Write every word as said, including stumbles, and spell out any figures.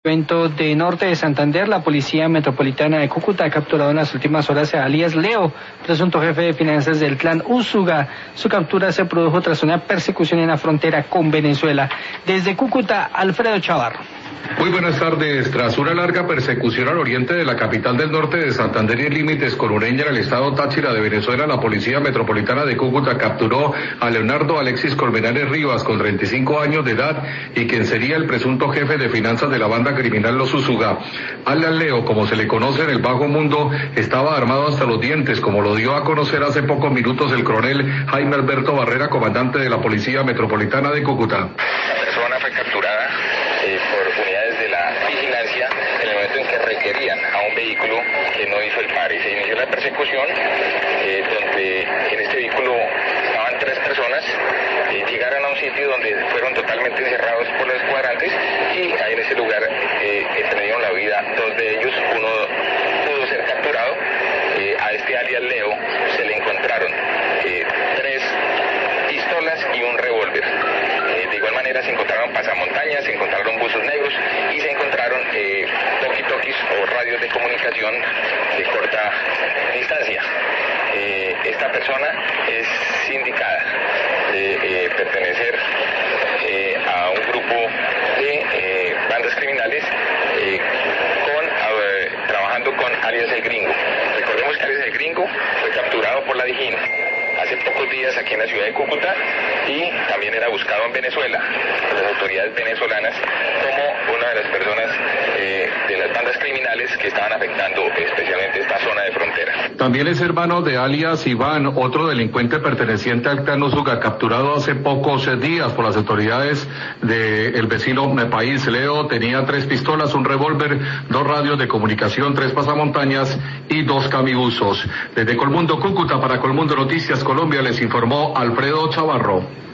Evento de Norte de Santander, la Policía Metropolitana de Cúcuta ha capturado en las últimas horas a alias Leo, presunto jefe de finanzas del clan Úsuga. Su captura se produjo tras una persecución en la frontera con Venezuela. Desde Cúcuta, Alfredo Chavarro. Muy buenas tardes. Tras una larga persecución al oriente de la capital del norte de Santander y en límites con Ureña, en el estado Táchira de Venezuela, la Policía Metropolitana de Cúcuta capturó a Leonardo Alexis Colmenares Rivas, con treinta y cinco años de edad, y quien sería el presunto jefe de finanzas de la banda criminal Los Úsuga. Alan Leo, como se le conoce en el bajo mundo, estaba armado hasta los dientes, como lo dio a conocer hace pocos minutos el coronel Jaime Alberto Barrera, comandante de la Policía Metropolitana de Cúcuta. La persona fue capturada eh, por unidades de la vigilancia en el momento en que requerían a un vehículo que no hizo el pare. Se inició la persecución eh, donde en este vehículo estaban tres personas, eh, llegaron a un sitio donde fueron totalmente encerrados por los cuadrantes y ahí en ese lugar eh, perdieron la vida dos de ellos. Uno pudo ser capturado. Eh, a este alias Leo se le encontraron eh, tres pistolas y un revólver. Eh, de igual manera se encontraron pasamontañas, se encontraron buzos negros y se encontraron eh, talkie-talkies o radios de comunicación de corta distancia. Eh, esta persona es sindicada de eh, pertenecer eh, a un grupo de eh, bandas criminales eh, con, eh, trabajando con alias El Gringo. Recordemos que alias El Gringo fue capturado por la DIJÍN hace pocos días aquí en la ciudad de Cúcuta y también era buscado en Venezuela por las autoridades venezolanas como una de las personas eh, de las bandas criminales que estaban afectando especialmente esta zona de frontera. También es hermano de alias Iván, otro delincuente perteneciente al clan Úsuga, capturado hace pocos días por las autoridades del vecino país. Leo tenía tres pistolas, un revólver, dos radios de comunicación, tres pasamontañas y dos camibuzos. Desde Colmundo, Cúcuta, para Colmundo Noticias Colombia, les informó Alfredo Chavarro.